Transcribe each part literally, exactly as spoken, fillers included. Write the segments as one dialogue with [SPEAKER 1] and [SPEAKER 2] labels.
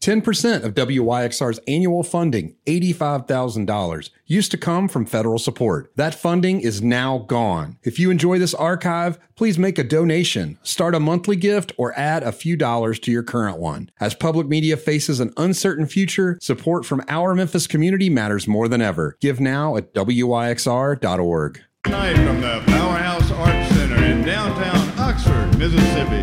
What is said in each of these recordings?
[SPEAKER 1] ten percent of W Y X R's annual funding, eighty-five thousand dollars, used to come from federal support. That funding is now gone. If you enjoy this archive, please make a donation, start a monthly gift, or add a few dollars to your current one. As public media faces an uncertain future, support from our Memphis community matters more than ever. Give now at W Y X R dot org.
[SPEAKER 2] Tonight from the Powerhouse Arts Center in downtown Oxford, Mississippi.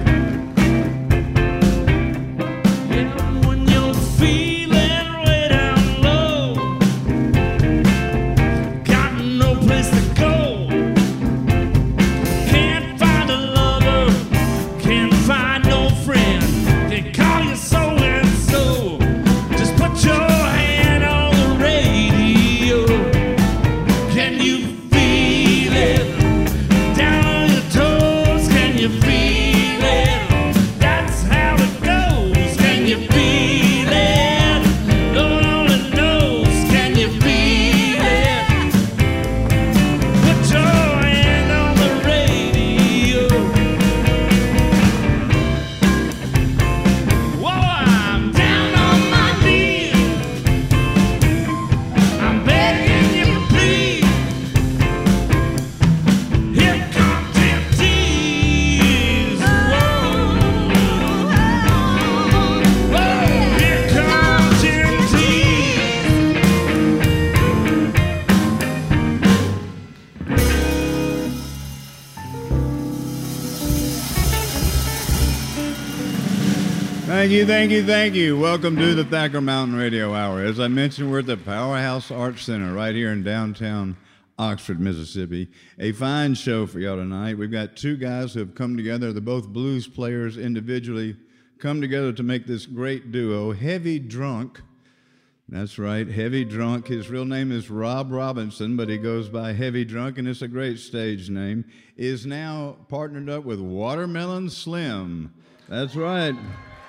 [SPEAKER 2] Thank you, thank you, thank you. Welcome to the Thacker Mountain Radio Hour. As I mentioned, we're at the Powerhouse Arts Center right here in downtown Oxford, Mississippi. A fine show for y'all tonight. We've got two guys who have come together. They're both blues players individually, come together to make this great duo, Heavy Drunk. That's right, Heavy Drunk. His real name is Rob Robinson, but he goes by Heavy Drunk, and it's a great stage name. Is now partnered up with Watermelon Slim. That's right.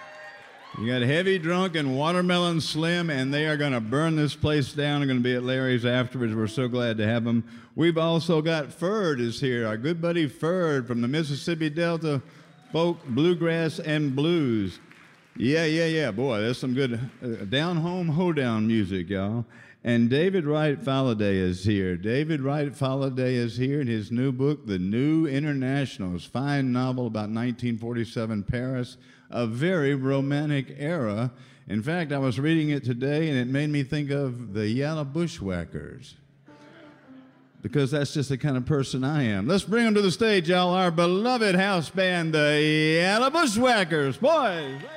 [SPEAKER 2] You got Heavy Drunk and Watermelon Slim, and they are going to burn this place down. They're going to be at Larry's afterwards. We're so glad to have them. We've also got Ferd is here, our good buddy Ferd from the Mississippi Delta Folk, Bluegrass, and Blues. Yeah, yeah, yeah. Boy, that's some good uh, down-home hoedown music, y'all. And David Wright Falladay is here. David Wright Falladay is here in his new book, The New Internationals, fine novel about nineteen forty-seven Paris, a very romantic era. In fact, I was reading it today, and it made me think of the Yellow Bushwhackers, because that's just the kind of person I am. Let's bring them to the stage, y'all, our beloved house band, the Yellow Bushwhackers. Boys, ladies.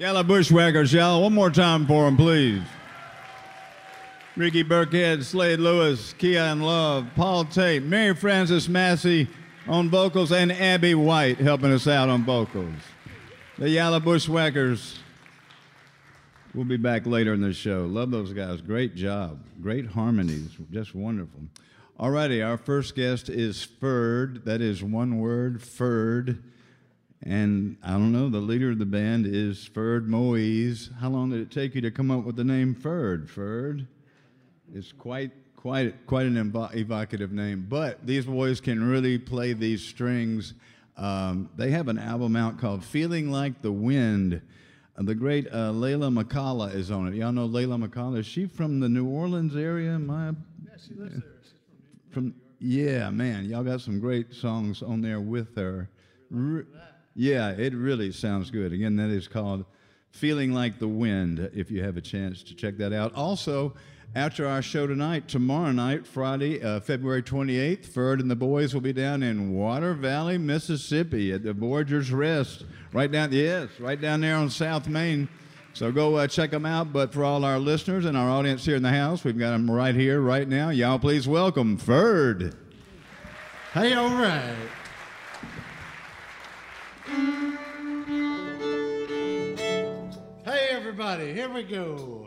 [SPEAKER 2] Yellow Bushwhackers, y'all. One more time for them, please. Ricky Burkhead, Slade Lewis, Keon Love, Paul Tate, Mary Frances Massey on vocals, and Abby White helping us out on vocals. The Yellow Bushwhackers will be back later in the show. Love those guys. Great job. Great harmonies. Just wonderful. All righty, our first guest is Ferd. That is one word, Ferd. And I don't know, the leader of the band is Ferd Moise. How long did it take you to come up with the name Ferd? Ferd? It's quite, quite, quite an evo- evocative name. But these boys can really play these strings. Um, they have an album out called Feeling Like the Wind. Uh, the great uh, Layla McCalla is on it. Y'all know Layla McCalla? Is she from the New Orleans area? My,
[SPEAKER 3] yeah, she lives there. She's
[SPEAKER 2] from
[SPEAKER 3] from New
[SPEAKER 2] Yeah, man. Y'all got some great songs on there with her. Re- yeah, it really sounds good. Again, that is called Feeling Like the Wind, if you have a chance to check that out. Also, after our show tonight, tomorrow night, Friday, uh, February twenty-eighth, Ferd and the boys will be down in Water Valley, Mississippi at the Voyagers Rest. Right down, yes, right down there on South Main. So go uh, check them out. But for all our listeners and our audience here in the house, we've got them right here, right now. Y'all please welcome Ferd.
[SPEAKER 3] Hey, all right. Hey, everybody, here we go.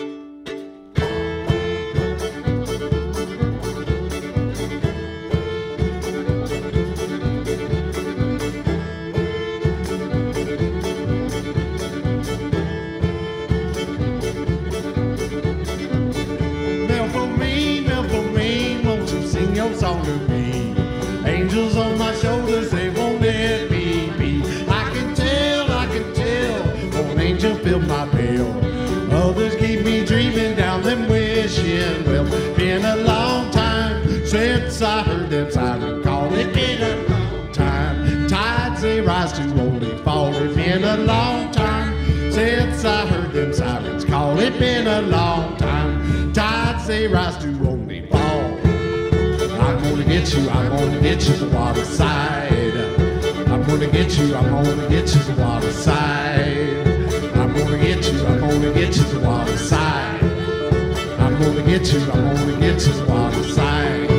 [SPEAKER 3] Song to me. Angels on my shoulders, they won't let me be. I can tell, I can tell, one angel filled my bell. Others keep me dreaming down them wishing well. Been a long time since I heard them sirens call. It been a long time. Tides they rise to only fall. It's been a long time since I heard them sirens call. It been a long time. Tides they rise to only fall. I'm gonna get you, I'm gonna get you to the water side. I'm gonna get you, I'm gonna get you to the water side. I'm gonna get you, I'm gonna get you to the water side. I'm gonna get you, I'm gonna get you to the water side.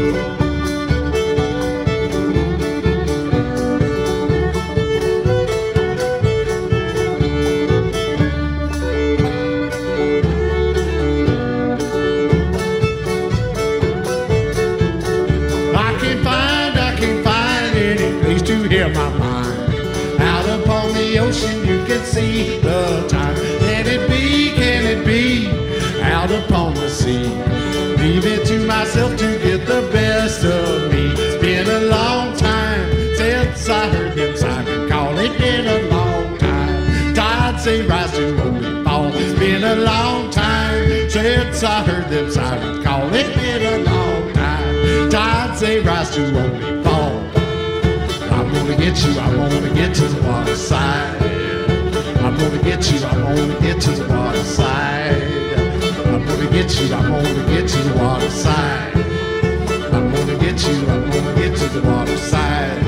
[SPEAKER 3] Hear my mind. Out upon the ocean you can see the time. Can it be, can it be? Out upon the sea. Leave it to myself to get the best of me. It's been a long time since I heard them sirens call. It's been a long time. Tides they rise to only fall. It's been a long time since I heard them sirens call. It's been a long time. Tides they rise to only fall. I'm gonna get you, I'm gonna get to the water side. I'm gonna get you, I'm gonna get to the water side. I'm gonna get you, I'm gonna get to the water side. I'm gonna get you, I'm gonna get to the water side.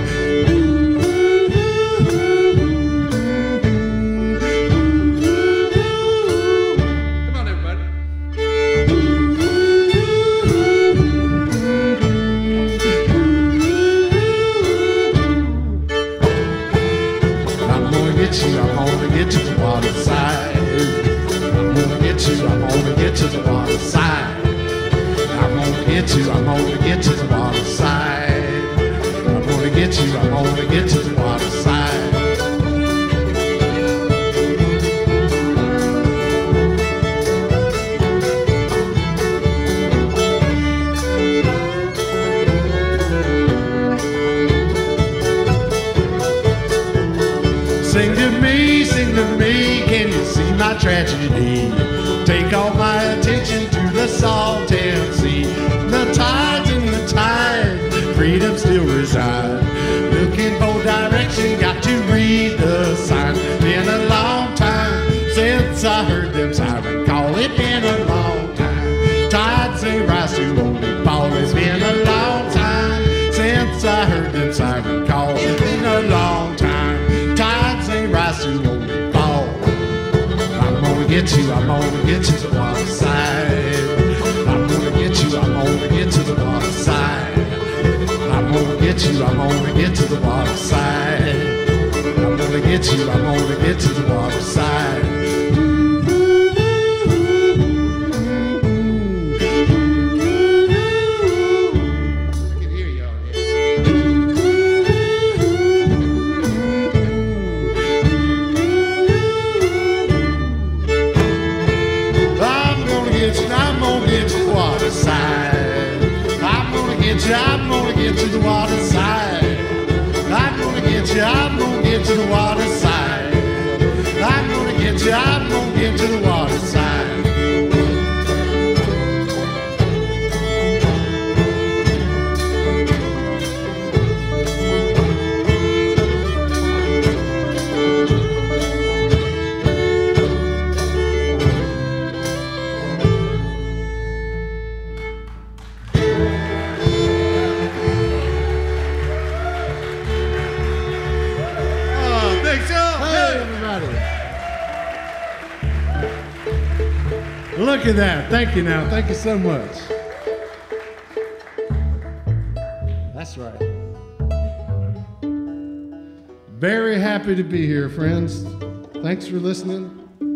[SPEAKER 3] Come on, everybody. I'm gonna get you, I'm gonna get to the water side. I'm gonna get you, I'm gonna get to the water side. I'm gonna get you, I'm gonna get to the water side. I'm gonna get you, I'm gonna get to the water side. Sing to me, sing to me, can you see my tragedy? Take all my attention to the salted sea. The tides in the tide, freedom still reside. Looking for direction, got to read the sign. Been a long time since I heard them sirens call. It been a long time. Tides they rise to only fall. It's been a long time since I heard them sirens call. It's been a long time. Tides they rise to only fall. get to the water side. I'm gonna get you, I'm gonna get to the water side. I'm gonna get you, I'm gonna get to the water side. I'm gonna get you, I'm gonna get to the water side. I'm gonna get to the water side. I'm gonna get you, I'm gonna get to the water side. I'm gonna get you, I'm gonna get to the water side. Look at that. Thank you now. Thank you so much. That's right. Very happy to be here, friends. Thanks for listening.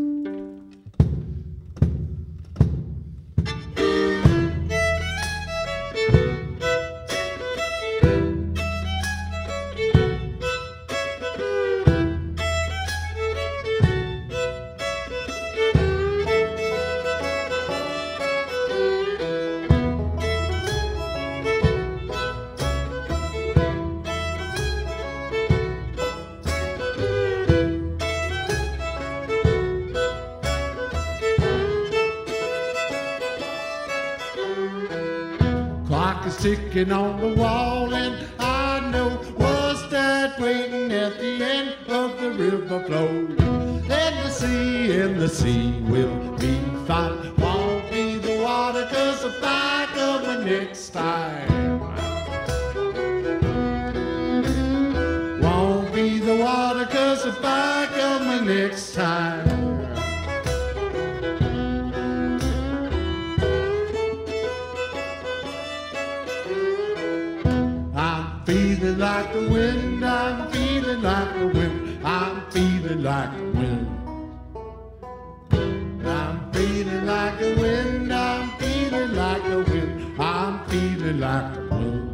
[SPEAKER 3] Ticking on the wall, and I know was that waiting at the end of the river flow. And the sea, and the sea will be fine. Won't be the water, cause if I come next time. Won't be the water, cause if I come next time. Feeling like the wind, I'm feeling like the wind, I'm feeling like the wind. I'm feeling like the wind, I'm feeling like the wind, I'm feeling like the wind.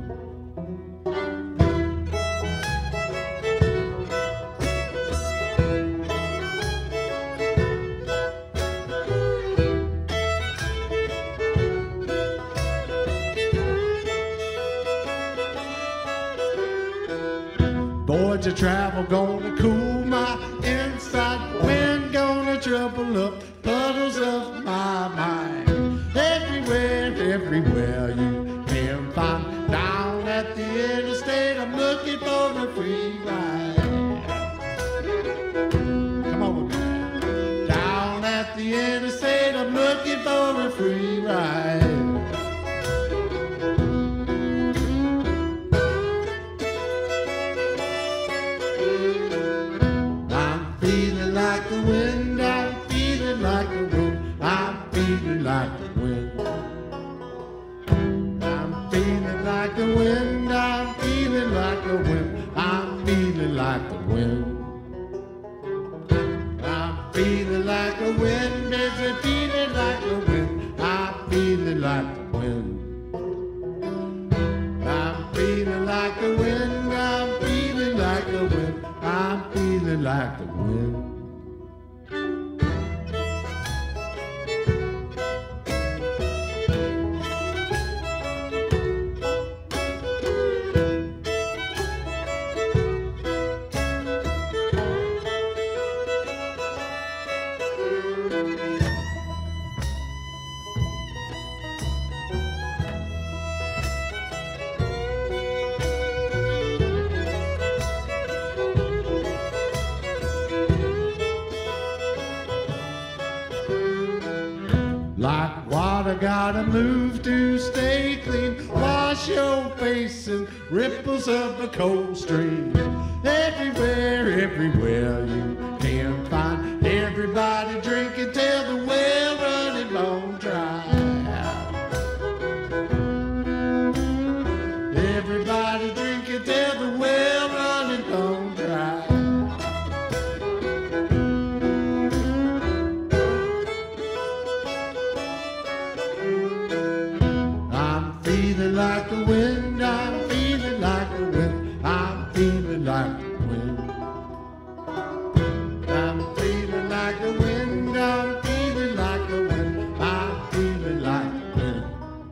[SPEAKER 3] Boys of travel gonna cool my inside. Wind gonna trouble up puddles of my mind. Everywhere, everywhere you can find. Down at the interstate, I'm looking for a free ride. Come on with me. Down at the interstate, I'm looking for a free ride. The wind, I'm feeling like the wind, I'm feeling like the wind. I'm feeling like the wind, I'm feeling like the wind, I'm feeling like the wind. I'm feeling like the wind, baby, feeling like the wind, I'm feeling like the wind. I'm feeling like the wind, I'm feeling like the wind, I'm feeling like the wind. Like water, gotta move to stay clean. Wash your face in ripples of the cold stream. Everywhere, everywhere you can find everybody drinking till the well runs like the wind, I'm feeling like the wind, I'm feeling like the wind. I'm feeling like the wind, I'm feeling like the wind, I'm feeling like the wind.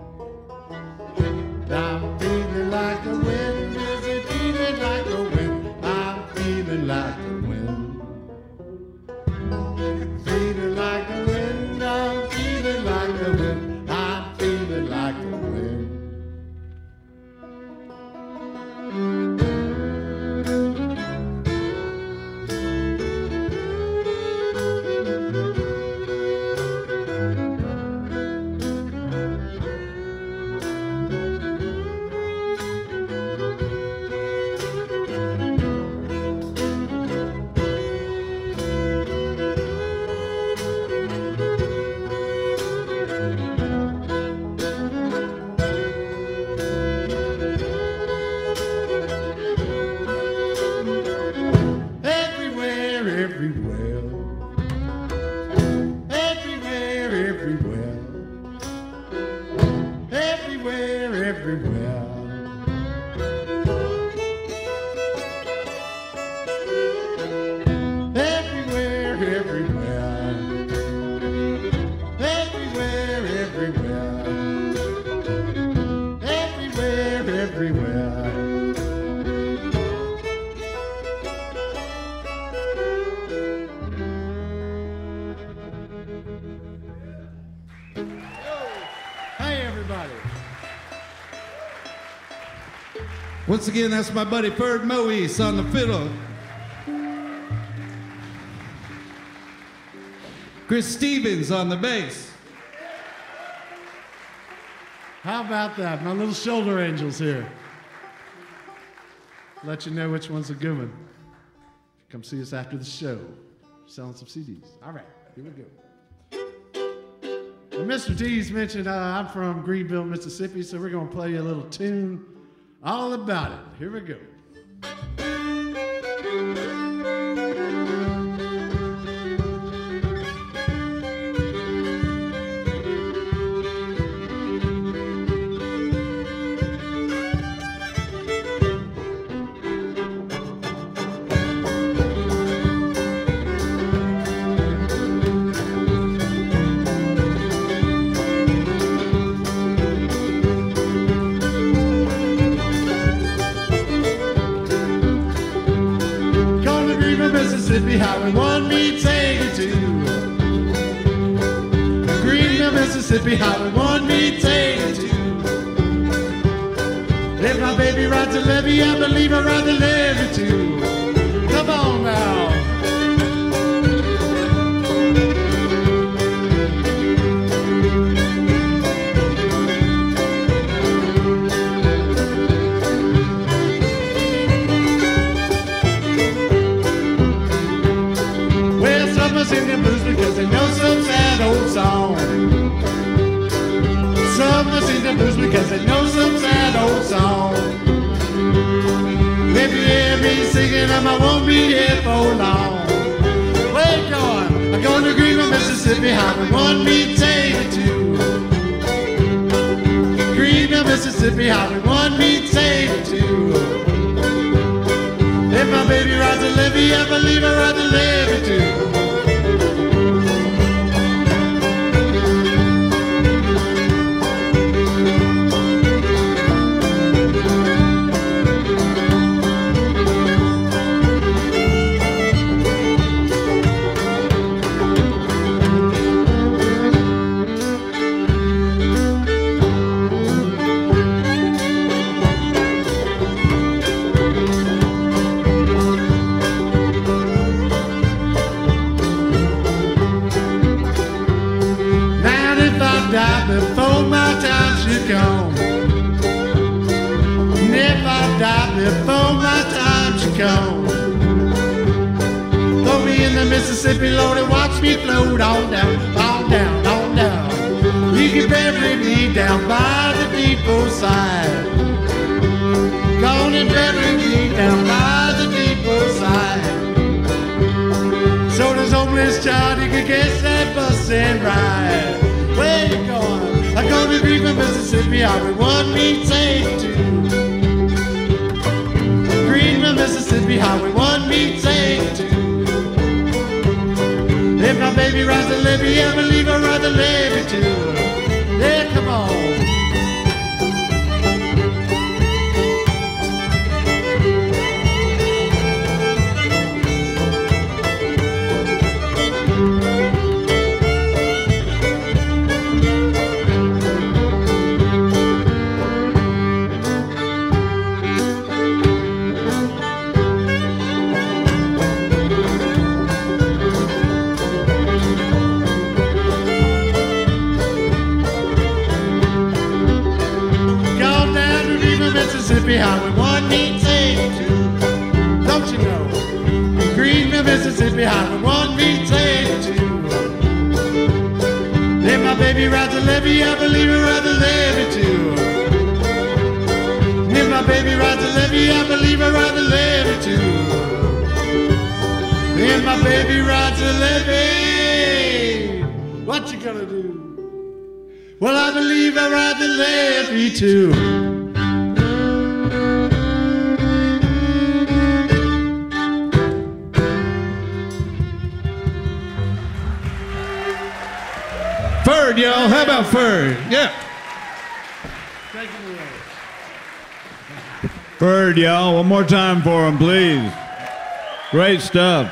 [SPEAKER 3] I'm feeling like the wind, is it feeling like the wind? I'm feeling like the wind. Feeling like the wind, I'm feeling like the wind, I'm feeling like the wind.
[SPEAKER 4] Once again, that's my buddy Ferg Moise on the fiddle. Chris Stevens on the bass.
[SPEAKER 3] How about that? My little shoulder angels here. Let you know which one's a good one. Come see us after the show. Selling some C Ds. All right, here we go. Well, Mister T's mentioned uh, I'm from Greenville, Mississippi, so we're going to play you a little tune all about it. Here we go. Mississippi, Highway one meets eighty-two. Greenville, Mississippi, Highway one meets eighty-two. If my baby rides a levee, I believe I ride the levee too. Come on now. Sing the blues because they know some sad old song. Some will sing the blues because they know some sad old song. If you hear me singing them, I won't be here for long. Wait, on, I'm going to Greenville, Mississippi, Highway one meets eighty-two. Greenville, Mississippi, Highway one meets eighty-two. If my baby rides a levee, I believe I ride the levee too. Before my time should come, and if I die before my time should come, throw me in the Mississippi, Lord, and watch me float on down, on down, on down. You can bury me down by the depot side. Gone and bury me down by the depot side. So this homeless child, you can catch that bus and ride. Where you going? I go to Greenville, Mississippi, Highway one meets eighty-two. Greenville, Mississippi, Highway one meets eighty-two. If my baby rides the levee, I believe I ride the levee too. Yeah, come on. Highway one meets eighty-two. Don't you know? Greenville, Mississippi, Highway one meets eighty-two. If my baby rides a levee, I believe I ride the levee too. If my baby rides a levee, I believe I ride the levee too. If my baby rides a levee, what you gonna do? Well, I believe I ride the levee too.
[SPEAKER 4] Ferd, y'all. How about Ferd? Yeah.
[SPEAKER 3] Thank you.
[SPEAKER 2] Ferd, y'all. One more time for him, please. Great stuff.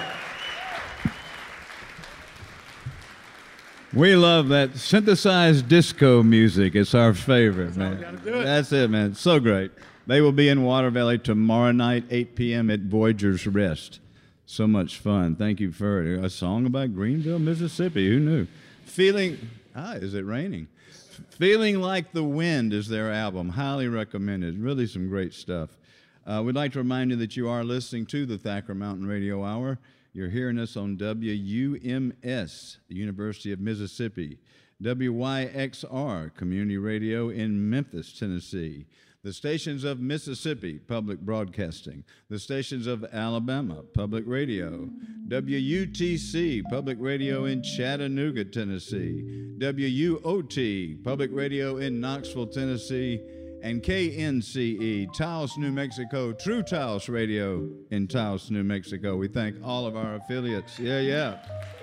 [SPEAKER 2] We love that synthesized disco music. It's our favorite,
[SPEAKER 3] That's
[SPEAKER 2] man.
[SPEAKER 3] how we gotta do it.
[SPEAKER 2] That's it, man. It's so great. They will be in Water Valley tomorrow night, eight p.m. at Voyager's Rest. So much fun. Thank you, Ferd. A song about Greenville, Mississippi. Who knew? Feeling... Ah, is it raining? Feeling Like the Wind is their album. Highly recommended. Really some great stuff. Uh, we'd like to remind you that you are listening to the Thacker Mountain Radio Hour. You're hearing us on W U M S, the University of Mississippi, W Y X R, Community Radio in Memphis, Tennessee, the stations of Mississippi, Public Broadcasting, the stations of Alabama, Public Radio, W U T C, Public Radio in Chattanooga, Tennessee, W U O T, Public Radio in Knoxville, Tennessee, and K N C E, Taos, New Mexico, True Taos Radio in Taos, New Mexico. We thank all of our affiliates. Yeah, yeah.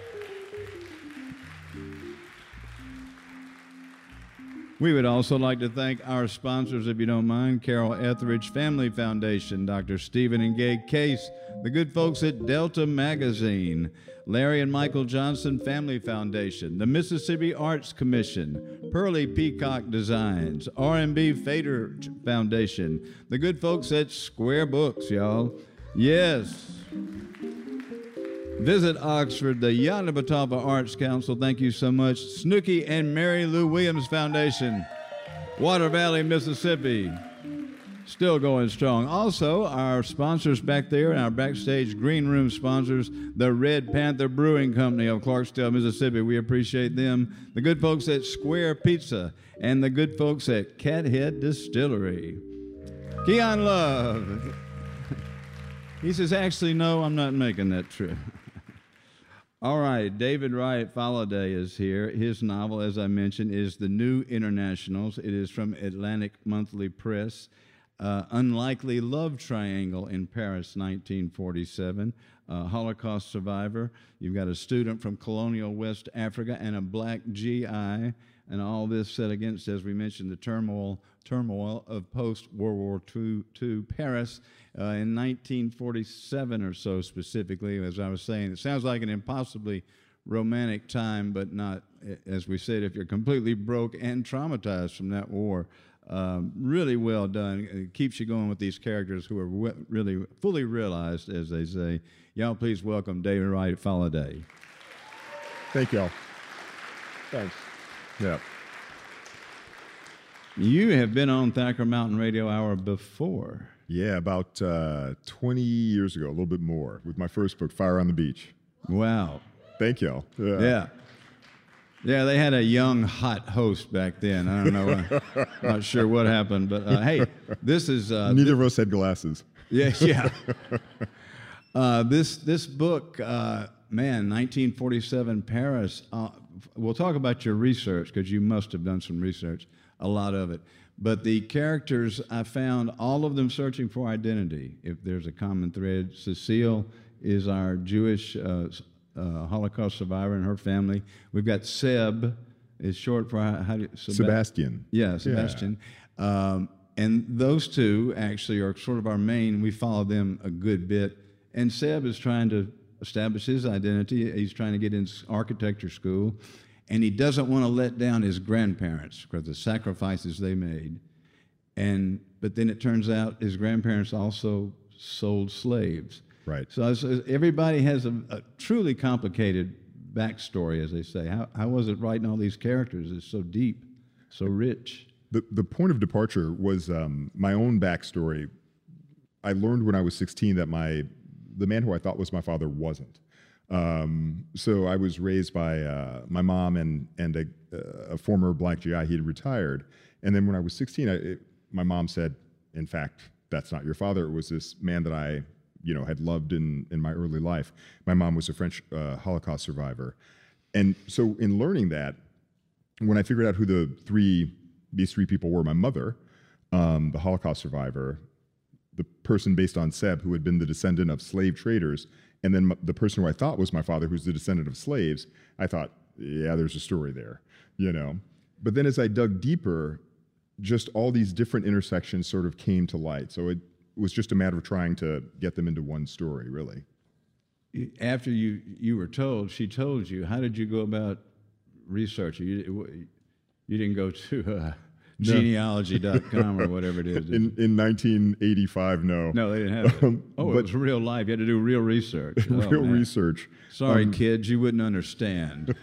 [SPEAKER 2] We would also like to thank our sponsors, if you don't mind, Carol Etheridge Family Foundation, Doctor Stephen and Gay Case, the good folks at Delta Magazine, Larry and Michael Johnson Family Foundation, the Mississippi Arts Commission, Pearly Peacock Designs, R and B Fader Foundation, the good folks at Square Books, y'all. Yes. Visit Oxford, the Yanabatava Arts Council. Thank you so much. Snooki and Mary Lou Williams Foundation, Water Valley, Mississippi. Still going strong. Also, our sponsors back there and our backstage green room sponsors, the Red Panther Brewing Company of Clarksdale, Mississippi. We appreciate them. The good folks at Square Pizza and the good folks at Cathead Distillery. Keon Love. He says, actually, no, I'm not making that trip. All right, David Wright Falladay is here. His novel, as I mentioned, is The New Internationals. It is from Atlantic Monthly Press. Uh, Unlikely Love Triangle in Paris, nineteen forty-seven. Uh, Holocaust survivor. You've got a student from colonial West Africa and a black G I, and all this set against, as we mentioned, the turmoil turmoil of post-World War Two, two Paris uh, in nineteen forty-seven or so specifically. As I was saying, it sounds like an impossibly romantic time, but not, as we said, if you're completely broke and traumatized from that war. Um, really well done. It keeps you going with these characters who are w- really fully realized, as they say. Y'all please welcome David Wright Falladay.
[SPEAKER 5] Thank y'all. Thanks. Yeah.
[SPEAKER 2] You have been on Thacker Mountain Radio Hour before.
[SPEAKER 5] Yeah, about uh, twenty years ago, a little bit more, with my first book, Fire on the Beach.
[SPEAKER 2] Wow.
[SPEAKER 5] Thank y'all. Yeah.
[SPEAKER 2] Yeah. Yeah, they had a young, hot host back then. I don't know. I'm not sure what happened, but uh, hey, this is... Uh,
[SPEAKER 5] Neither
[SPEAKER 2] th-
[SPEAKER 5] of us had glasses.
[SPEAKER 2] Yeah, yeah. uh, this this book, uh, man, nineteen forty-seven Paris, uh, we'll talk about your research, because you must have done some research, a lot of it. But the characters, I found all of them searching for identity. If there's a common thread, Cecile is our Jewish uh, uh, Holocaust survivor and her family. We've got Seb, is short for how, how do you, Seb-
[SPEAKER 5] Sebastian.
[SPEAKER 2] Yeah, Sebastian. Yeah. Um, and those two actually are sort of our main, we follow them a good bit. And Seb is trying to establish his identity. He's trying to get in architecture school. And he doesn't want to let down his grandparents because of the sacrifices they made. And but then it turns out his grandparents also sold slaves.
[SPEAKER 5] Right.
[SPEAKER 2] So, was, everybody has a, a truly complicated backstory, as they say. How, how was it writing all these characters? It's so deep, so rich.
[SPEAKER 5] The, the point of departure was um, my own backstory. I learned when I was sixteen that my the man who I thought was my father wasn't. Um, so I was raised by uh, my mom and and a, a former black G I. He had retired. And then when I was sixteen, I, it, my mom said, in fact, that's not your father. It was this man that I you know, had loved in, in my early life. My mom was a French uh, Holocaust survivor. And so in learning that, when I figured out who the three, these three people were, my mother, um, the Holocaust survivor, the person based on Seb, who had been the descendant of slave traders, and then the person who I thought was my father, who's the descendant of slaves, I thought, yeah, there's a story there, you know. But then as I dug deeper, just all these different intersections sort of came to light. So it was just a matter of trying to get them into one story, really.
[SPEAKER 2] After you, you were told, she told you, how did you go about researching? You, you didn't go to uh, genealogy dot com or whatever it is.
[SPEAKER 5] In, in nineteen eighty-five, no.
[SPEAKER 2] No, they didn't have it.
[SPEAKER 5] Um,
[SPEAKER 2] oh, it was real life. You had to do real research. Oh,
[SPEAKER 5] real
[SPEAKER 2] man.
[SPEAKER 5] research.
[SPEAKER 2] Sorry,
[SPEAKER 5] Um,
[SPEAKER 2] kids, you wouldn't understand.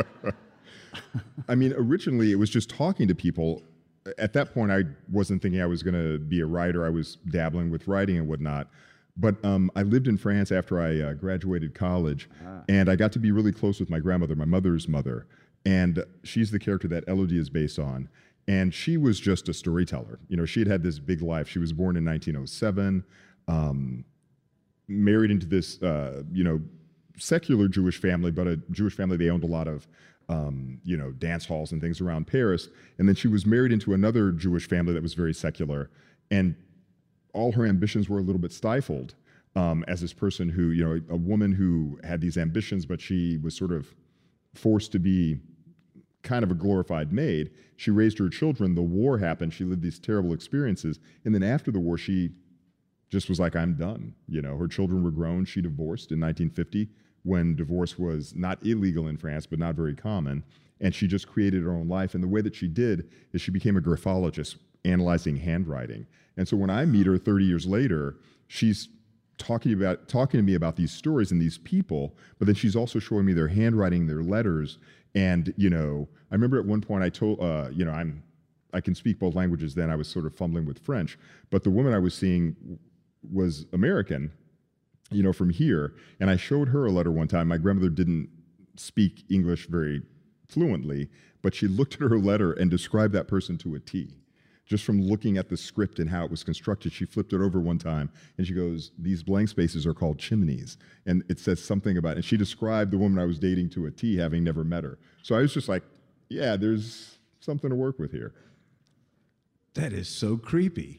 [SPEAKER 5] I mean, originally it was just talking to people. At that point, I wasn't thinking I was going to be a writer. I was dabbling with writing and whatnot. But um, I lived in France after I uh, graduated college, ah. and I got to be really close with my grandmother, my mother's mother. And she's the character that Elodie is based on. And she was just a storyteller. You know, she had had this big life. She was born in nineteen oh seven, um, married into this, uh, you know, secular Jewish family, but a Jewish family. They owned a lot of, um, you know, dance halls and things around Paris. And then she was married into another Jewish family that was very secular. And all her ambitions were a little bit stifled um, as this person who, you know, a woman who had these ambitions, but she was sort of forced to be kind of a glorified maid. She raised her children. The war happened. She lived these terrible experiences. And then after the war, she just was like, I'm done. You know, her children were grown. She divorced in nineteen fifty when divorce was not illegal in France, but not very common. And she just created her own life. And the way that she did is she became a graphologist, analyzing handwriting. And so when I meet her thirty years later, she's talking about talking to me about these stories and these people, but then she's also showing me their handwriting, their letters. And, you know, I remember at one point I told, uh, you know, I'm, I can speak both languages then. I was sort of fumbling with French, but the woman I was seeing was American, you know, from here. And I showed her a letter one time. My grandmother didn't speak English very fluently, but she looked at her letter and described that person to a T. Just from looking at the script and how it was constructed, she flipped it over one time and she goes, these blank spaces are called chimneys. And it says something about it. And she described the woman I was dating to a T, having never met her. So I was just like, yeah, there's something to work with here.
[SPEAKER 2] That is so creepy.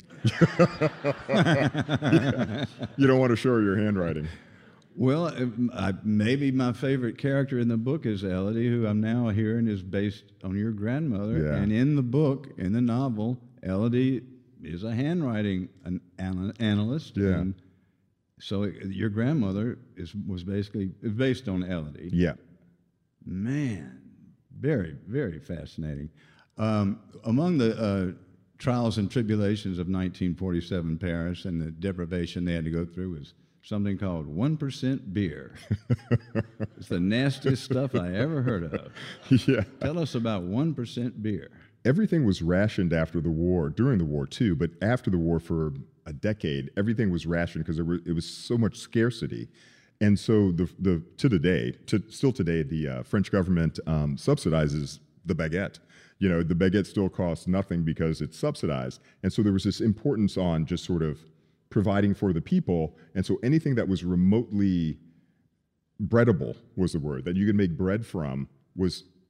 [SPEAKER 5] Yeah. You don't want to show her your handwriting.
[SPEAKER 2] Well, I, maybe my favorite character in the book is Elodie, who I'm now hearing is based on your grandmother.
[SPEAKER 5] Yeah.
[SPEAKER 2] And in the book, in the novel, Elodie is a handwriting an, an, analyst.
[SPEAKER 5] Yeah.
[SPEAKER 2] And so it, your grandmother is was basically is based on Elodie.
[SPEAKER 5] Yeah.
[SPEAKER 2] Man, very, very fascinating. Um, among the uh, trials and tribulations of nineteen forty-seven Paris and the deprivation they had to go through was something called one percent beer. It's the nastiest stuff I ever heard of.
[SPEAKER 5] Yeah.
[SPEAKER 2] Tell us about one percent beer.
[SPEAKER 5] Everything was rationed after the war, during the war too, but after the war for a decade, everything was rationed because it was so much scarcity. And so the, the to today, to, still today, the uh, French government um, subsidizes the baguette. You know, the baguette still costs nothing because it's subsidized. And so there was this importance on just sort of providing for the people. And so anything that was remotely breadable was the word, that you could make bread from, was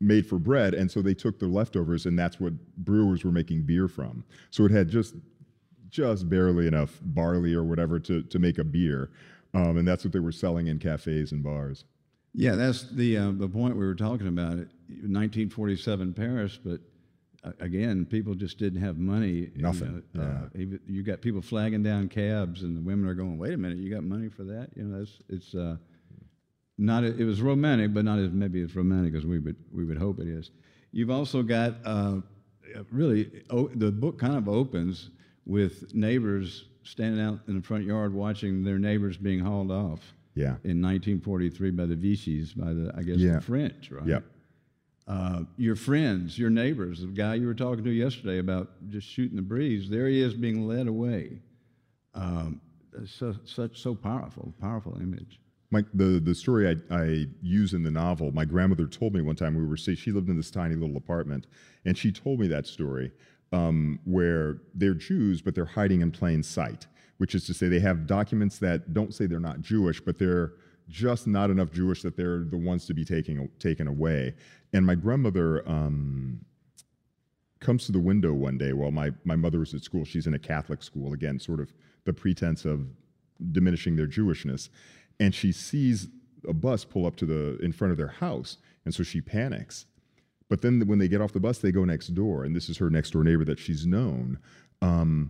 [SPEAKER 5] made for bread, and so they took the leftovers, and that's what brewers were making beer from. So it had just just barely enough barley or whatever to to make a beer, um, and that's what they were selling in cafes and bars.
[SPEAKER 2] Yeah, that's the uh, the point we were talking about. It, nineteen forty-seven Paris, but uh, again, people just didn't have money.
[SPEAKER 5] Nothing.
[SPEAKER 2] You know, uh,
[SPEAKER 5] Yeah.
[SPEAKER 2] even, you got people flagging down cabs, and the women are going, "Wait a minute, you got money for that?" You know, that's it's uh, not. It was romantic, but not as maybe as romantic as we would we would hope it is. You've also got uh, really oh, the book kind of opens with neighbors standing out in the front yard watching their neighbors being hauled off.
[SPEAKER 5] Yeah.
[SPEAKER 2] In nineteen forty-three by the Vichy's, by the, I guess,
[SPEAKER 5] Yeah.
[SPEAKER 2] the French, right?
[SPEAKER 5] Yep.
[SPEAKER 2] Uh, your friends, your neighbors, the guy you were talking to yesterday about just shooting the breeze, there he is being led away. Um, so, such so powerful, powerful image.
[SPEAKER 5] My, the, the story I, I use in the novel, my grandmother told me one time we were, see, she lived in this tiny little apartment, and she told me that story um, where they're Jews, but they're hiding in plain sight, which is to say they have documents that don't say they're not Jewish, but they're just not enough Jewish that they're the ones to be taking, taken away. And my grandmother um, comes to the window one day while my, my mother was at school. She's in a Catholic school, again, sort of the pretense of diminishing their Jewishness. And she sees a bus pull up to the in front of their house, and so she panics. But then when they get off the bus, they go next door, and this is her next door neighbor that she's known. Um,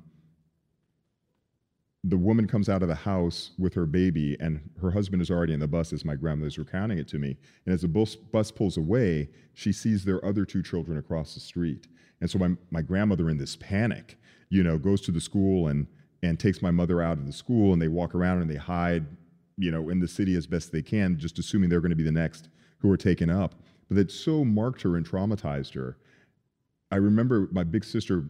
[SPEAKER 5] the woman comes out of the house with her baby, and her husband is already in the bus as my grandmother's recounting it to me. And as the bus, bus pulls away, she sees their other two children across the street. And so my, my grandmother, in this panic, you know, goes to the school and, and takes my mother out of the school, and they walk around and they hide, you know, in the city as best they can, just assuming they're going to be the next who are taken up. But it so marked her and traumatized her. I remember my big sister,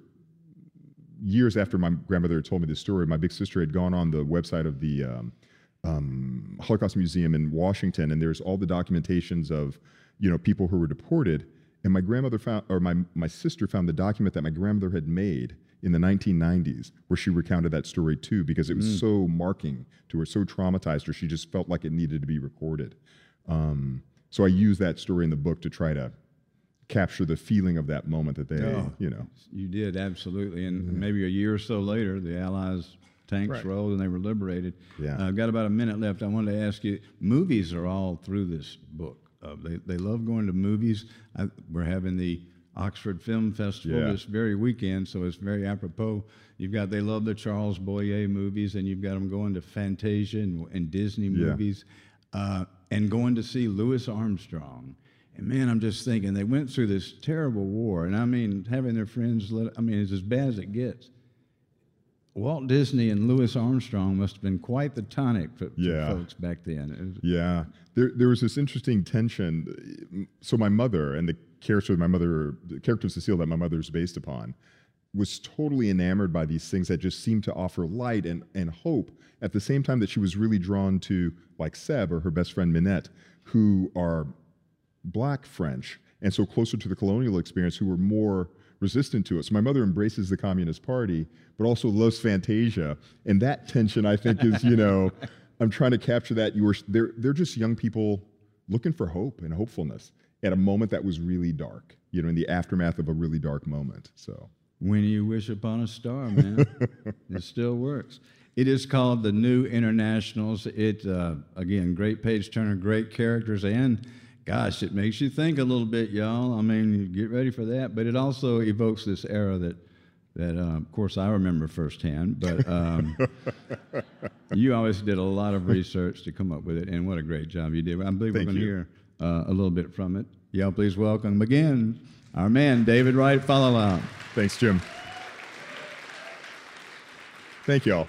[SPEAKER 5] years after my grandmother had told me this story, my big sister had gone on the website of the um, um, Holocaust Museum in Washington, and there's all the documentations of, you know, people who were deported. And my grandmother found, or my, my sister found the document that my grandmother had made in the nineteen nineties, where she recounted that story too, because it was mm. so marking to her, so traumatized her, she just felt like it needed to be recorded. Um, so I use that story in the book to try to capture the feeling of that moment that they, oh, you know.
[SPEAKER 2] You did, absolutely. And mm-hmm. maybe a year or so later, the Allies tanks
[SPEAKER 5] right.
[SPEAKER 2] rolled and they were liberated.
[SPEAKER 5] Yeah.
[SPEAKER 2] I've got about a minute left. I wanted to ask you, movies are all through this book. Uh, they, they love going to movies. I, we're having the Oxford Film Festival
[SPEAKER 5] yeah.
[SPEAKER 2] this very weekend, so it's very apropos. You've got, they love the Charles Boyer movies, and you've got them going to Fantasia and, and Disney movies, yeah. uh, and going to see Louis Armstrong. And man, I'm just thinking, they went through this terrible war, and I mean, having their friends, let, I mean, it's as bad as it gets. Walt Disney and Louis Armstrong must have been quite the tonic for,
[SPEAKER 5] yeah.
[SPEAKER 2] for folks back then.
[SPEAKER 5] Yeah, there there was this interesting tension. So my mother and the character of my mother, the character of Cecile that my mother is based upon, was totally enamored by these things that just seemed to offer light and, and hope at the same time that she was really drawn to, like Seb or her best friend Minette, who are Black French, and so closer to the colonial experience, who were more resistant to it. So my mother embraces the Communist Party, but also loves Fantasia, and that tension, I think, is, you know, I'm trying to capture that. You were they're they're just young people looking for hope and hopefulness at a moment that was really dark, you know, in the aftermath of a really dark moment. So
[SPEAKER 2] when you wish upon a star, man, it still works. It is called The New Internationals. It uh, again, great page turner, great characters, and gosh, it makes you think a little bit, y'all. I mean, get ready for that. But it also evokes this era that, that uh, of course, I remember firsthand. But um, you always did a lot of research to come up with it, and what a great job you did. I believe
[SPEAKER 5] Thank
[SPEAKER 2] we're going to
[SPEAKER 5] you.
[SPEAKER 2] hear uh, a little bit from it. Y'all please welcome again our man, David Wright Fallaloud.
[SPEAKER 5] Thanks, Jim. Thank y'all.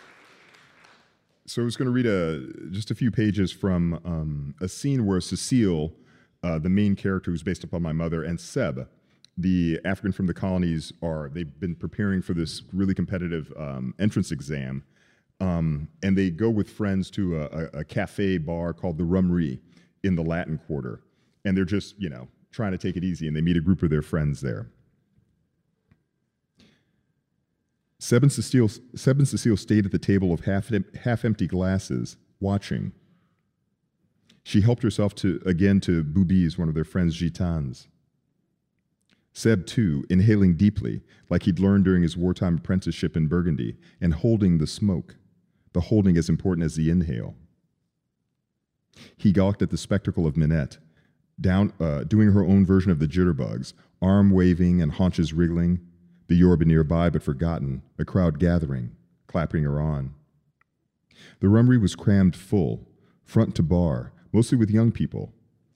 [SPEAKER 5] So I was going to read a, just a few pages from um, a scene where Cecile, uh, the main character who's based upon my mother, and Seb, the African from the colonies, are, they've been preparing for this really competitive um, entrance exam. Um, and they go with friends to a, a, a cafe bar called the Rummerie in the Latin Quarter. And they're just, you know, trying to take it easy, and they meet a group of their friends there. Seb and Cecile, Seb and Cecile stayed at the table of half, half-empty glasses, watching. She helped herself to again to boobies, one of their friends, gitanes. Seb, too, inhaling deeply, like he'd learned during his wartime apprenticeship in Burgundy, and holding the smoke, the holding as important as the inhale. He gawked at the spectacle of Minette, down, uh, doing her own version of the jitterbugs, arm waving and haunches wriggling, the Yoruba nearby but forgotten, a crowd gathering, clapping her on. The rummery was crammed full, front to bar, mostly with young people,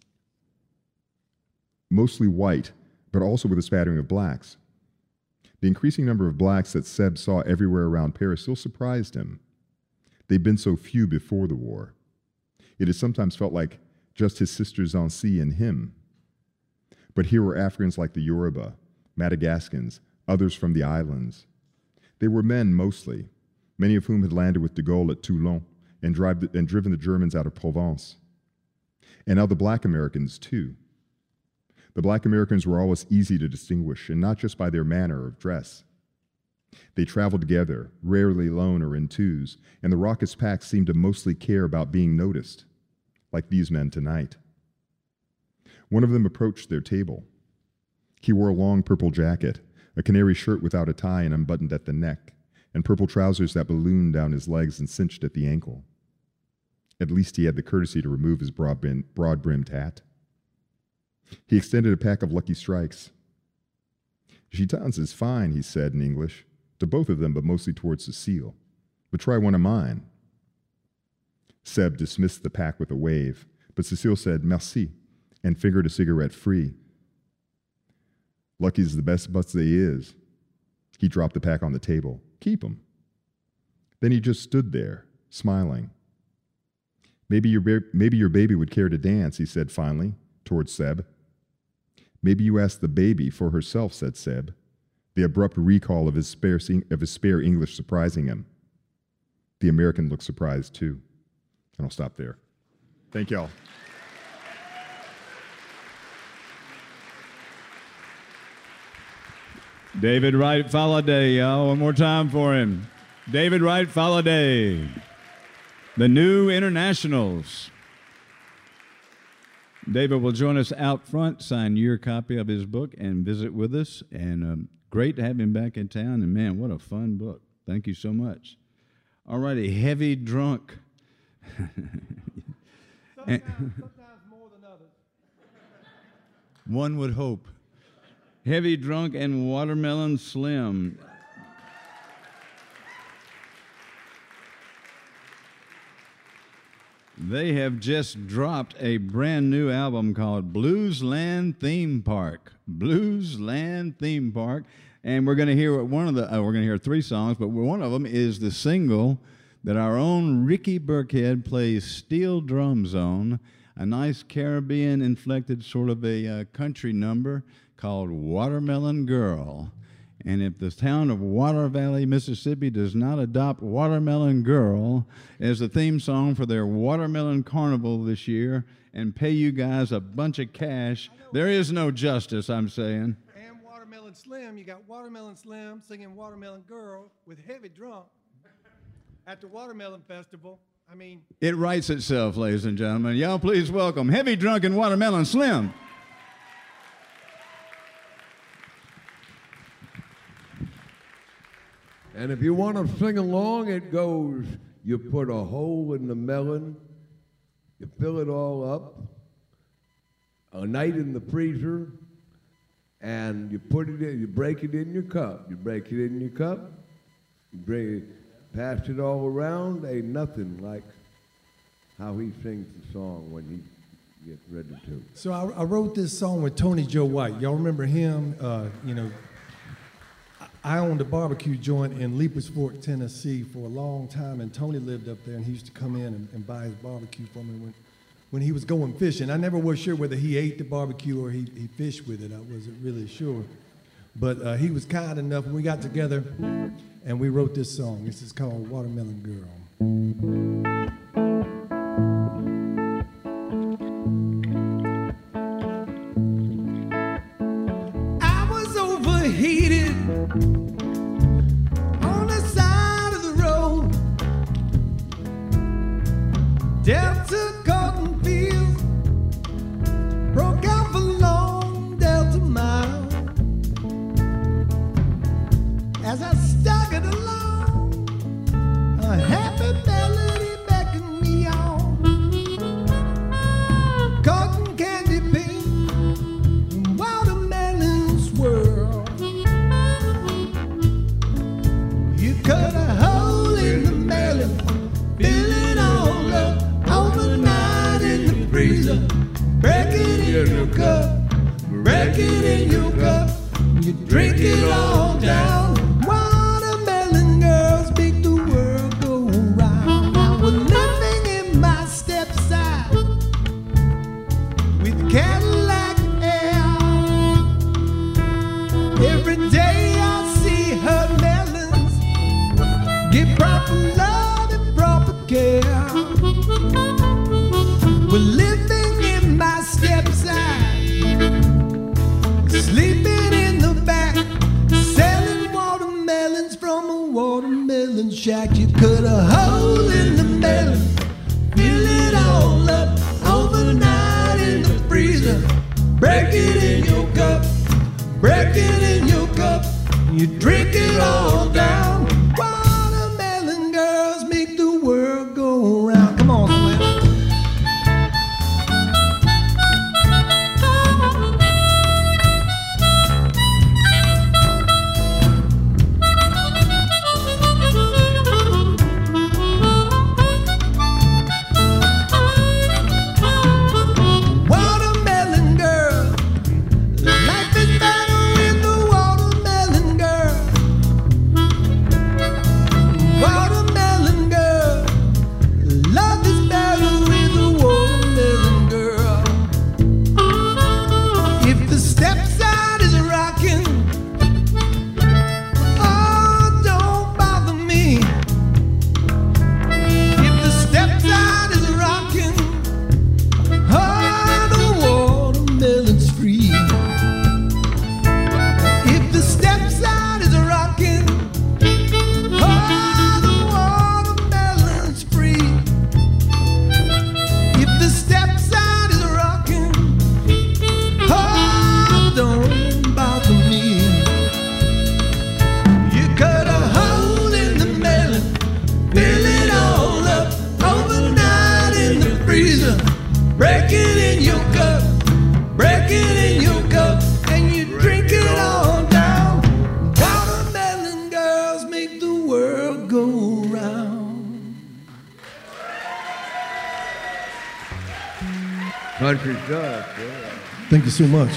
[SPEAKER 5] mostly white, but also with a spattering of blacks. The increasing number of blacks that Seb saw everywhere around Paris still surprised him. They'd been so few before the war. It had sometimes felt like just his sisters en sea and him. But here were Africans like the Yoruba, Madagascans, others from the islands. They were men mostly, many of whom had landed with de Gaulle at Toulon and, drive the, and driven the Germans out of Provence. And now the black Americans, too. The black Americans were always easy to distinguish, and not just by their manner of dress. They traveled together, rarely alone or in twos, and the raucous pack seemed to mostly care about being noticed, like these men tonight. One of them approached their table. He wore a long purple jacket, a canary shirt without a tie and unbuttoned at the neck, and purple trousers that ballooned down his legs and cinched at the ankle. At least he had the courtesy to remove his broad-brimmed hat. He extended a pack of Lucky Strikes. Gitans is fine, he said in English, to both of them, but mostly towards Cecile. But try one of mine. Seb dismissed the pack with a wave, but Cecile said, merci, and fingered a cigarette free. Lucky's the best butts they is. He dropped the pack on the table. Keep 'em. Then he just stood there, smiling. Maybe your, ba- maybe your baby would care to dance, he said finally, towards Seb. Maybe you ask the baby for herself, said Seb, the abrupt recall of his spare, of his spare English surprising him. The American looked surprised, too. And I'll stop there. Thank y'all.
[SPEAKER 2] David Wright Falladay, y'all. One more time for him. David Wright Falladay. The New Internationals. David will join us out front, sign your copy of his book, and visit with us. And um, great to have him back in town. And, man, what a fun book. Thank you so much. All righty, Heavy Drunk.
[SPEAKER 6] Sometimes, sometimes more than others.
[SPEAKER 2] One would hope. Heavy Drunk and Watermelon Slim. They have just dropped a brand new album called Bluesland Theme Park. Bluesland Theme Park. And we're going to hear one of the, uh, we're going to hear three songs, but one of them is the single that our own Ricky Burkhead plays steel drums on, a nice Caribbean-inflected sort of a uh, country number called Watermelon Girl. And if the town of Water Valley, Mississippi does not adopt Watermelon Girl as the theme song for their Watermelon Carnival this year and pay you guys a bunch of cash, there is no justice, I'm saying.
[SPEAKER 6] And Watermelon Slim, you got Watermelon Slim singing Watermelon Girl with Heavy Drunk at the Watermelon Festival. I mean...
[SPEAKER 2] It writes itself, ladies and gentlemen. Y'all please welcome Heavy Drunk and Watermelon Slim.
[SPEAKER 7] And if you want to sing along, it goes, you put a hole in the melon, you fill it all up, a night in the freezer, and you put it in, you break it in your cup. You break it in your cup, you bring it, pass it all around. Ain't nothing like how he sings the song when he gets ready to.
[SPEAKER 6] So I, I wrote this song with Tony Joe White. Y'all remember him? Uh, you know, I owned a barbecue joint in Leapers Fork, Tennessee for a long time, and Tony lived up there, and he used to come in and, and buy his barbecue for me when, when he was going fishing. I never was sure whether he ate the barbecue or he, he fished with it. I wasn't really sure. But uh, he was kind enough, and we got together, and we wrote this song. This is called Watermelon Girl. Heated on the side of the road, Delta cotton field stuck it along. A happy melody beckoned me on. Cotton candy pink, watermelon swirl. You cut a hole in the melon, fill it all up overnight in the freezer. Break it in your cup, break it in your cup. You drink it all down. Watermelon girls make the world go round. I was living in my stepside with Cadillac air. Every day I see her melons get proper love and proper care. We're living in my stepside, sleeping in the back, selling watermelons from a watermelon shack. You cut a hole in the melon, fill it all up overnight in the freezer. Break it in your cup, break it in your cup. You drink it all down. Watermelon girls make the world go round. Come on, Slim. Watermelon girl, life is better with the watermelon girl. Watermelon girl, love is better with the watermelon girl. If the stepside is rocking, oh, don't bother me. If the stepside is rocking, oh, the watermelon's free. If the stepside is rocking, oh, the watermelon's free. If the stepside is rocking, oh, don't bother me. You cut a hole in the melon, fill it all up overnight in the freezer. Break it in your cup, break it in your cup, and you drink it all down. Watermelon girls make the world go round.
[SPEAKER 7] Country stuff, yeah.
[SPEAKER 6] Thank you so much.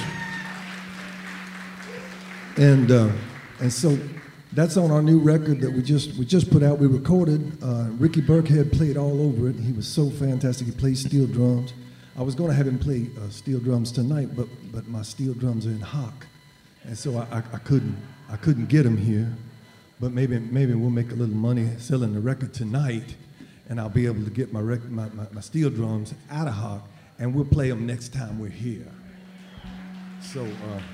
[SPEAKER 6] And uh, and so that's on our new record that we just we just put out. We recorded. Uh, Ricky Burkhead played all over it. He was so fantastic. He played steel drums. I was going to have him play uh, steel drums tonight, but but my steel drums are in hock, and so I, I, I couldn't I couldn't get him here. But maybe maybe we'll make a little money selling the record tonight, and I'll be able to get my rec- my, my, my steel drums out of hock, and we'll play them next time we're here. So. Uh,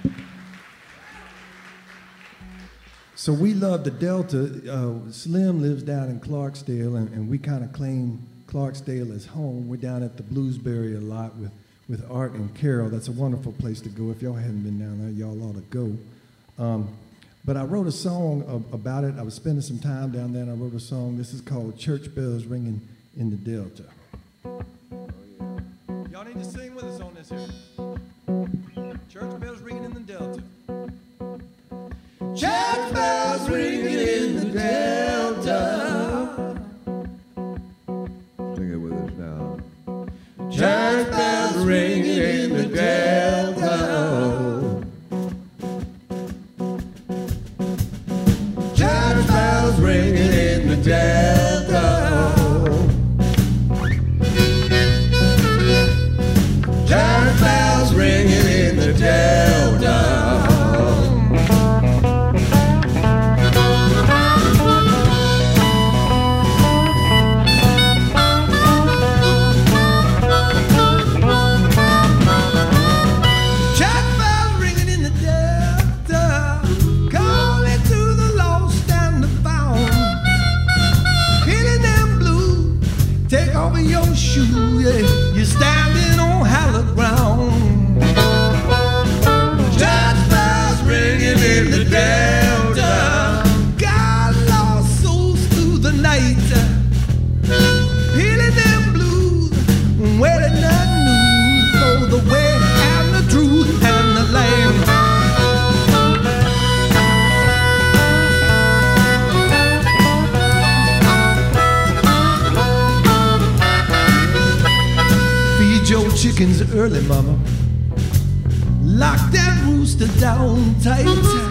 [SPEAKER 6] So we love the Delta. Uh, Slim lives down in Clarksdale, and, and we kind of claim Clarksdale as home. We're down at the Bluesberry a lot with, with Art and Carol. That's a wonderful place to go. If y'all hadn't been down there, y'all ought to go. Um, but I wrote a song ab- about it. I was spending some time down there, and I wrote a song. This is called Church Bells Ringing in the Delta. Y'all need to sing with us on this here. Church bells ringing in the Delta. Church bells ringing in the Delta.
[SPEAKER 7] Sing it with us now.
[SPEAKER 6] Church bells ringing in the Delta. Church bells ringing in the Delta. Church bells ringing in the Delta. You're standing on hallowed ground. Church bells ringing in the Delta. God chickens early, mama. Lock that rooster down tight.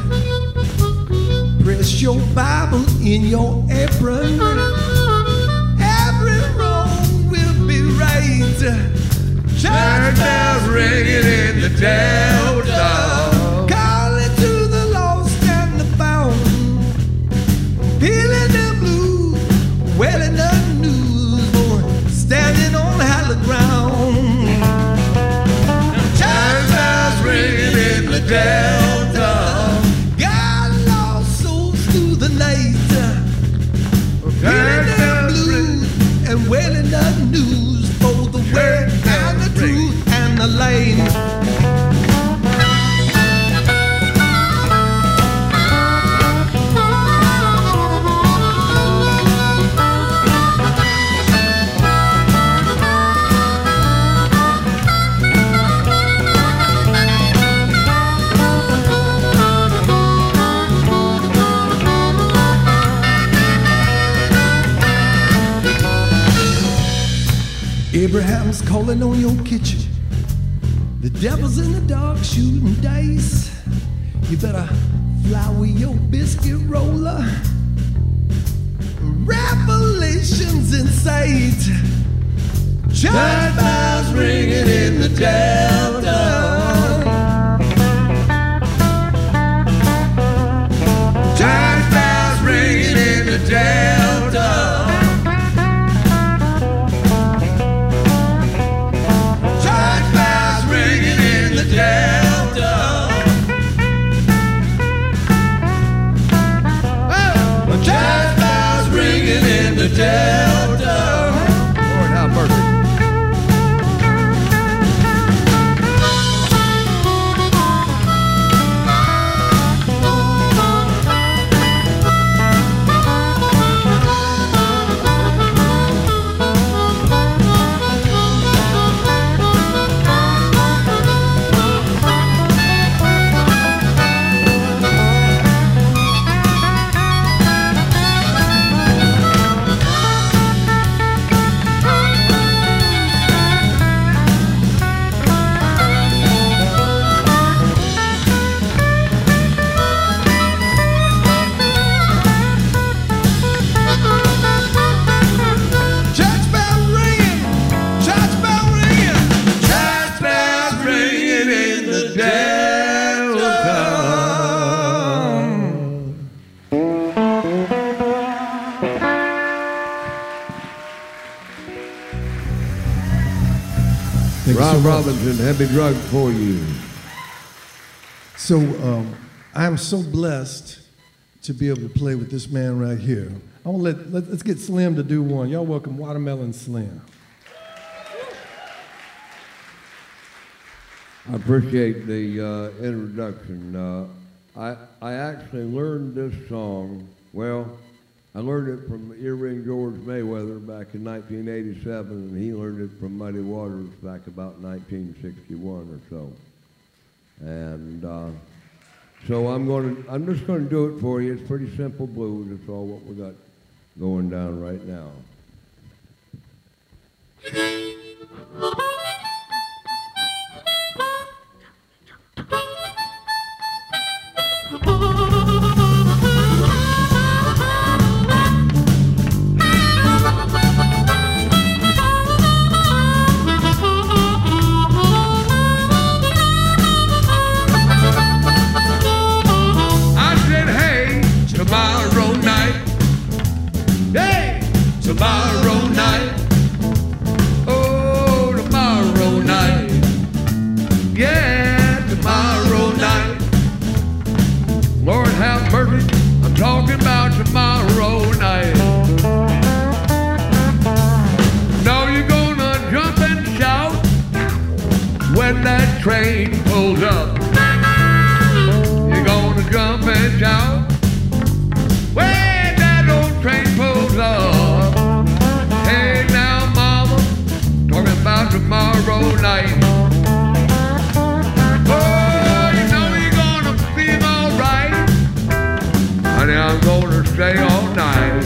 [SPEAKER 6] Press your Bible in your apron. Every wrong will be right. Church bells ringing in the Delta. Calling to the lost and the found. Feeling the blues, wailing the news, boy, standing on hallowed ground. Church bells ringing in the Delta. Got lost souls through the night. Feeling the blues and wailing the news for the way and the truth and the light. Abraham's calling on your kitchen. The devil's in the dark shooting dice. You better fly with your biscuit roller. Revelations in sight. Church bells ringing in the Delta. Church bells ringing in the Delta. Delta. Oh, church bells ringing in the Delta. Lord, have mercy.
[SPEAKER 7] Rob Robinson, heavy drug for you.
[SPEAKER 6] So um, I'm so blessed to be able to play with this man right here. I want to let, let let's get Slim to do one. Y'all welcome Watermelon Slim.
[SPEAKER 7] I appreciate the uh, introduction. Uh, I I actually learned this song. Well, I learned it from Earring George Mayweather back in nineteen eighty-seven, and he learned it from Muddy Waters back about nineteen sixty-one or so. And uh, so I'm going to, I'm just going to do it for you. It's pretty simple blues. It's all what we got going down right now. Tomorrow night, oh, tomorrow night, yeah, tomorrow night. Lord have mercy, I'm talking about tomorrow night. Now you're gonna jump and shout when that train pulls up. You're gonna jump and shout when that old train pulls up. Hey now, mama, talking about tomorrow night. Oh, you know you're gonna feel alright. Honey, I'm gonna stay all night.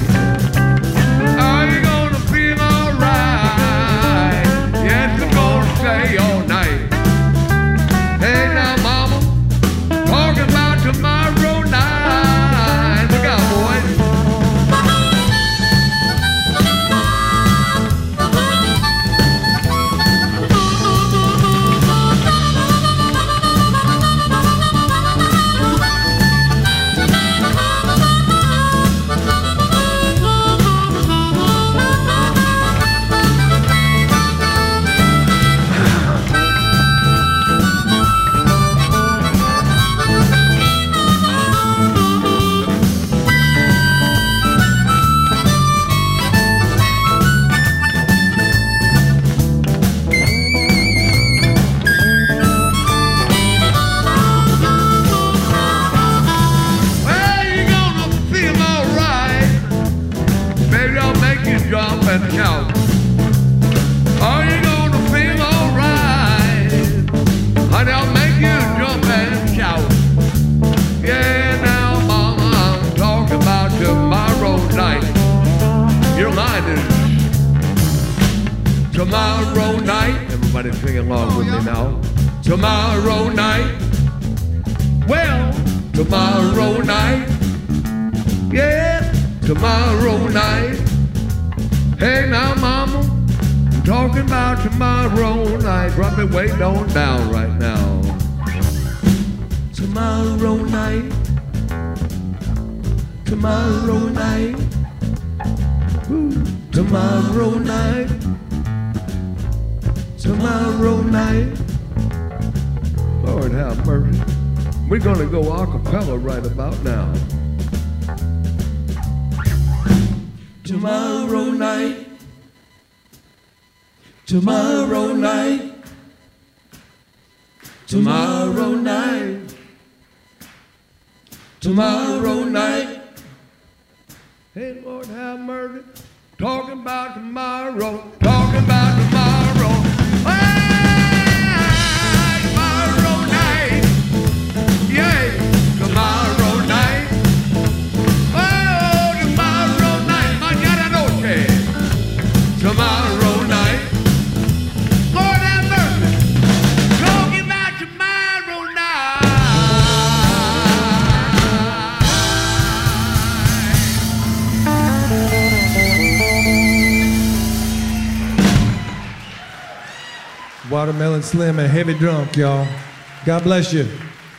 [SPEAKER 7] Oh, you're gonna feel alright. Yes, I'm gonna stay all night. and shout. Are you gonna feel alright? Honey, I'll make you jump and shout. Yeah, now, mama, I'm talking about tomorrow night. Your line is tomorrow night. Everybody sing along with me now. Tomorrow night. Well, tomorrow night. Yeah, tomorrow night. Hey now, mama, I'm talking about tomorrow night. Drop it way on down right now. Tomorrow night. Tomorrow night. Ooh, tomorrow night. Tomorrow night. Lord have mercy. We're gonna go a cappella right about now. Tomorrow night. Tomorrow night. Tomorrow night. Tomorrow night. Hey, Lord have mercy. Talking about tomorrow. Talking about tomorrow. Hey, tomorrow night. Yeah, tomorrow night. Oh, tomorrow night. Mañana noche. Tomorrow night. Lord have mercy. Talking about tomorrow night.
[SPEAKER 6] Watermelon Slim and Heavy Drunk, y'all. God bless you.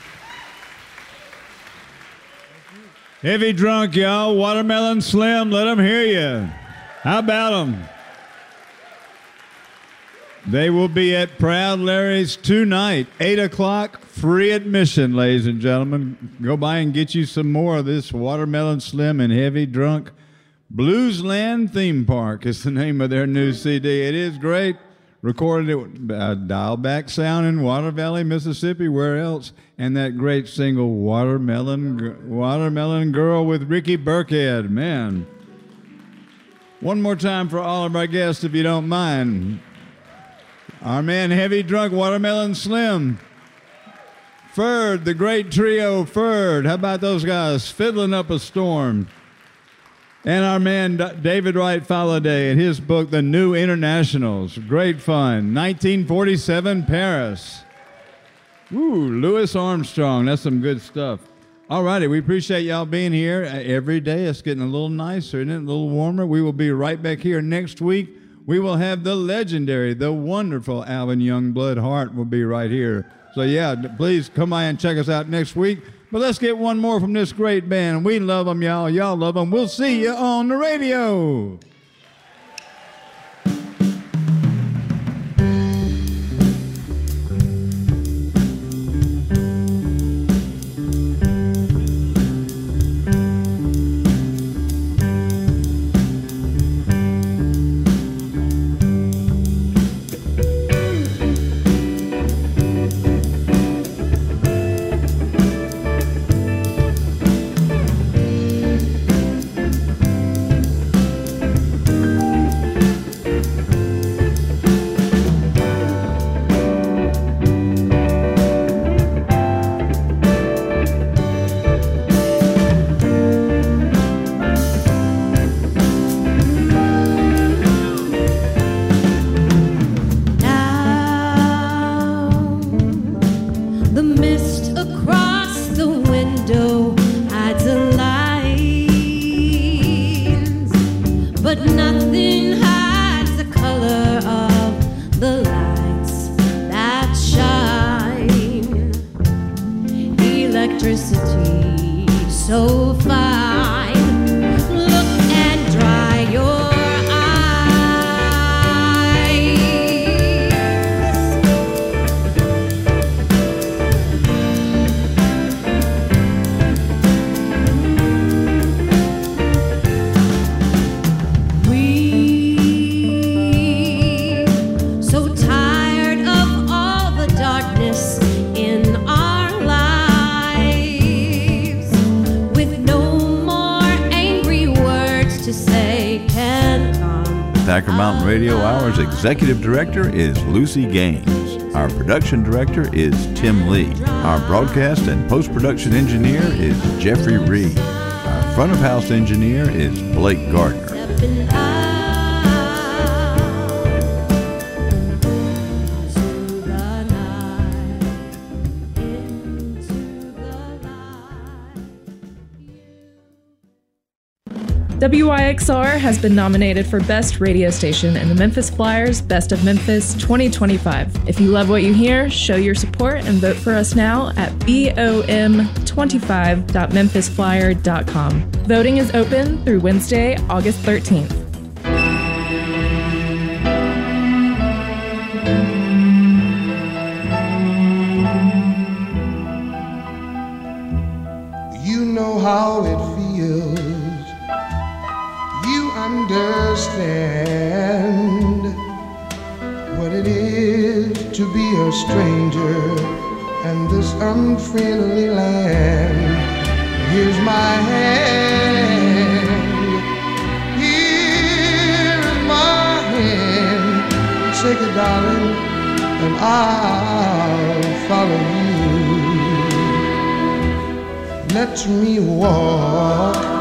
[SPEAKER 2] Heavy Drunk, y'all. Watermelon Slim, let them hear you. How about them? They will be at Proud Larry's tonight, eight o'clock, free admission, ladies and gentlemen. Go by and get you some more of this Watermelon Slim and Heavy Drunk. Bluesland Theme Park is the name of their new C D. It is great. Recorded at uh, Dialback Sound in Water Valley, Mississippi, where else? And that great single, Watermelon, Watermelon Girl with Ricky Burkhead. Man. One more time for all of our guests, if you don't mind. Our man, Heavy Drunk, Watermelon Slim. Ferd, the great trio, Ferd. How about those guys? Fiddling Up a Storm. And our man, D- David Wright Falladay, and his book, The New Internationals. Great fun. nineteen forty-seven, Paris. Ooh, Louis Armstrong. That's some good stuff. All righty, we appreciate y'all being here every day. It's getting a little nicer, isn't it? A little warmer. We will be right back here next week. We will have the legendary, the wonderful Alvin Youngblood Hart will be right here. So, yeah, please come by and check us out next week. But let's get one more from this great band. We love them, y'all. Y'all love them. We'll see you on the radio.
[SPEAKER 8] To say can come.
[SPEAKER 2] Thacker Mountain Radio Hour's Executive Director is Lucy Gaines. Our Production Director is Tim Lee. Our Broadcast and Post-Production Engineer is Jeffrey Reed. Our Front of House Engineer is Blake Gardner.
[SPEAKER 8] W Y X R has been nominated for Best Radio Station in the Memphis Flyers Best of Memphis twenty twenty-five. If you love what you hear, show your support and vote for us now at B O M twenty-five dot memphis flyer dot com. Voting is open through Wednesday, August thirteenth.
[SPEAKER 3] You know how it feels. Understand what it is to be a stranger in this unfriendly land. Here's my hand, here's my hand. Take it, darling, and I'll follow you. Let me walk